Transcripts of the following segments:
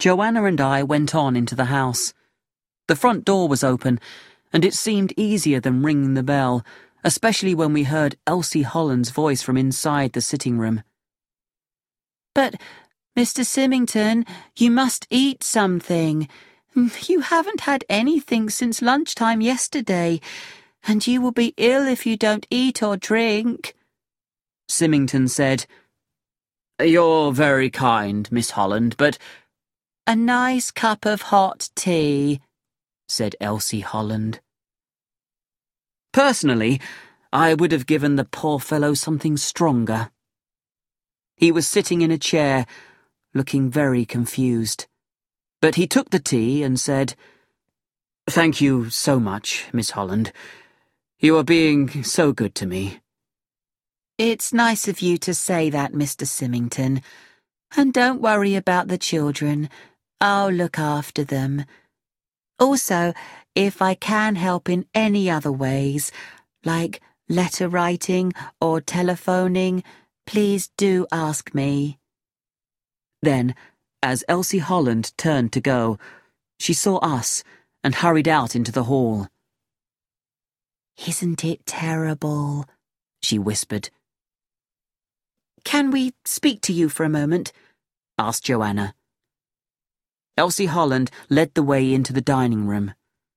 Joanna and I went on into the house. The front door was open, and it seemed easier than ringing the bell, especially when we heard Elsie Holland's voice from inside the sitting room. "But, Mr. Symington, you must eat something. You haven't had anything since lunchtime yesterday, and you will be ill if you don't eat or drink." Symington said, "You're very kind, Miss Holland, but—" "A nice cup of hot tea," said Elsie Holland. Personally, I would have given the poor fellow something stronger. He was sitting in a chair, looking very confused. But he took the tea and said, "Thank you so much, Miss Holland. You are being so good to me." "It's nice of you to say that, Mr. Symington. And don't worry about the children. I'll look after them. Also, if I can help in any other ways, like letter writing or telephoning, please do ask me." Then, as Elsie Holland turned to go, she saw us and hurried out into the hall. "Isn't it terrible?" she whispered. "Can we speak to you for a moment?" asked Joanna. Elsie Holland led the way into the dining room.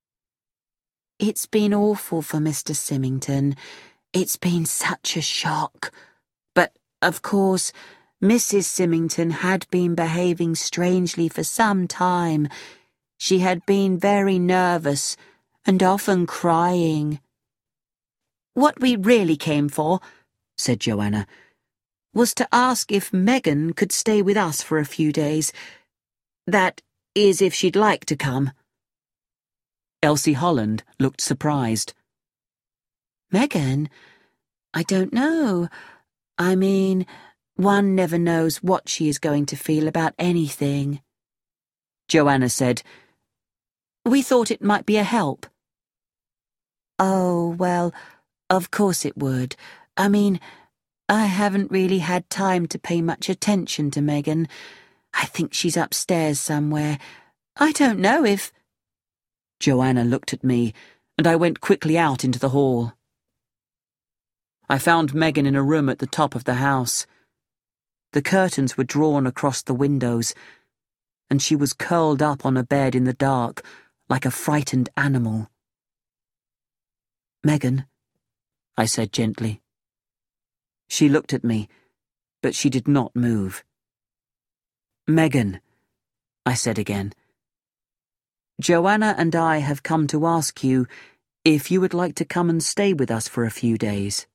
"It's been awful for Mr. Symington. It's been such a shock. But, of course, Mrs. Symington had been behaving strangely for some time. She had been very nervous and often crying." "What we really came for," said Joanna, "was to ask if Megan could stay with us for a few days. That is, if she'd like to come." Elsie Holland looked surprised. "Megan? I don't know. I mean, one never knows what she is going to feel about anything." Joanna said, "We thought it might be a help." "Oh, well, of course it would. I mean, I haven't really had time to pay much attention to Megan. I think she's upstairs somewhere. I don't know if—" Joanna looked at me, and I went quickly out into the hall. I found Megan in a room at the top of the house. The curtains were drawn across the windows, and she was curled up on a bed in the dark, like a frightened animal. "Megan," I said gently. She looked at me, but she did not move. "Megan," I said again. "Joanna and I have come to ask you if you would like to come and stay with us for a few days."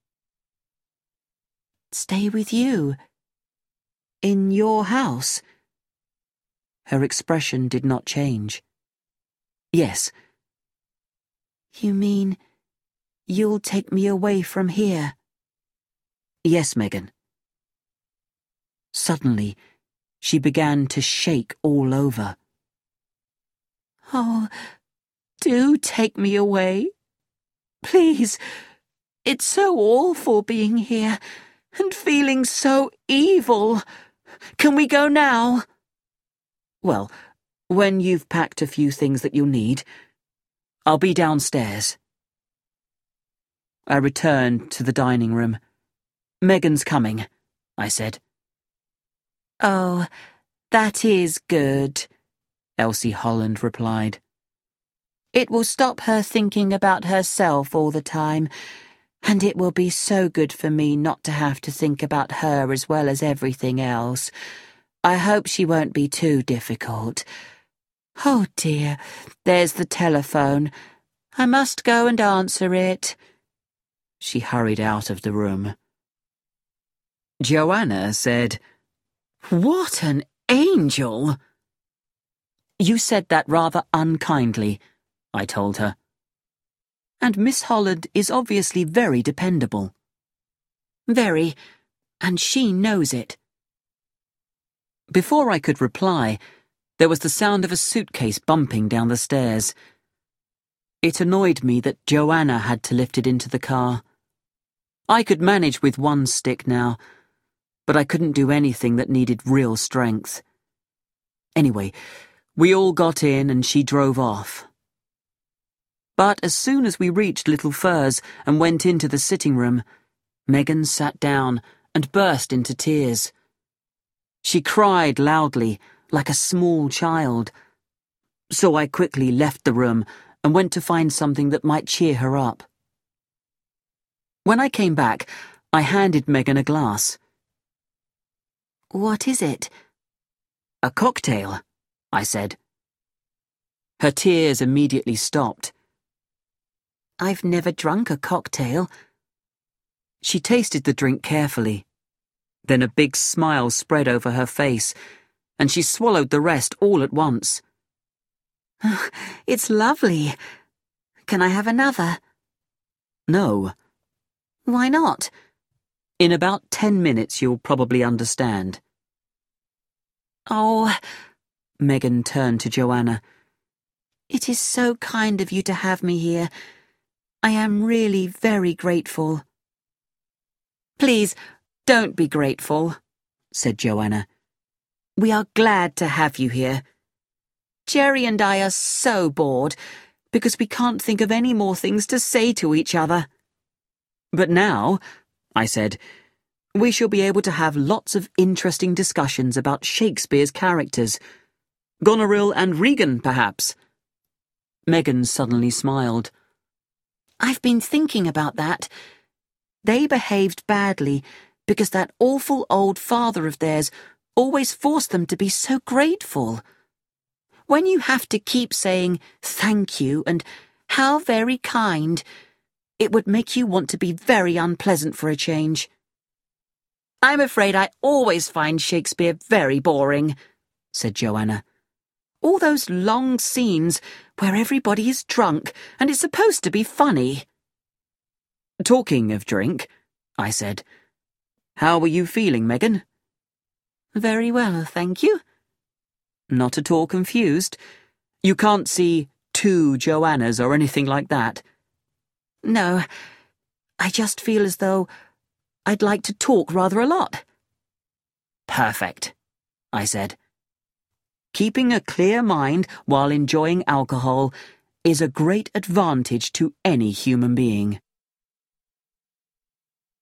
"Stay with you? In your house?" Her expression did not change. "Yes." "You mean you'll take me away from here?" "Yes, Megan." Suddenly, she began to shake all over. "Oh, do take me away. Please. It's so awful being here and feeling so evil. Can we go now?" "Well, when you've packed a few things that you'll need, I'll be downstairs." I returned to the dining room. "Megan's coming," I said. "Oh, that is good," Elsie Holland replied. "It will stop her thinking about herself all the time, and it will be so good for me not to have to think about her as well as everything else. I hope she won't be too difficult. Oh dear, there's the telephone. I must go and answer it." She hurried out of the room. Joanna said, "What an angel!" "You said that rather unkindly," I told her. "And Miss Holland is obviously very dependable." "Very, and she knows it." Before I could reply, there was the sound of a suitcase bumping down the stairs. It annoyed me that Joanna had to lift it into the car. I could manage with one stick now, but I couldn't do anything that needed real strength. Anyway, we all got in and she drove off. But as soon as we reached Little Fur's and went into the sitting room, Megan sat down and burst into tears. She cried loudly, like a small child. So I quickly left the room and went to find something that might cheer her up. When I came back, I handed Megan a glass. "What is it?" "A cocktail," I said. Her tears immediately stopped. "I've never drunk a cocktail." She tasted the drink carefully. Then a big smile spread over her face, and she swallowed the rest all at once. "It's lovely. Can I have another?" "No." "Why not?" "In about 10 minutes you'll probably understand." "Oh," Megan turned to Joanna. "It is so kind of you to have me here. I am really very grateful." "Please, don't be grateful," said Joanna. "We are glad to have you here. Jerry and I are so bored because we can't think of any more things to say to each other." "But now," I said, "we shall be able to have lots of interesting discussions about Shakespeare's characters. Goneril and Regan, perhaps." Megan suddenly smiled. "I've been thinking about that. They behaved badly because that awful old father of theirs always forced them to be so grateful. When you have to keep saying thank you and how very kind, it would make you want to be very unpleasant for a change." "I'm afraid I always find Shakespeare very boring," said Joanna. "All those long scenes where everybody is drunk and it's supposed to be funny." "Talking of drink," I said, "how were you feeling, Megan?" "Very well, thank you." "Not at all confused? You can't see 2 Joannas or anything like that?" "No, I just feel as though I'd like to talk rather a lot." "Perfect," I said. "Keeping a clear mind while enjoying alcohol is a great advantage to any human being."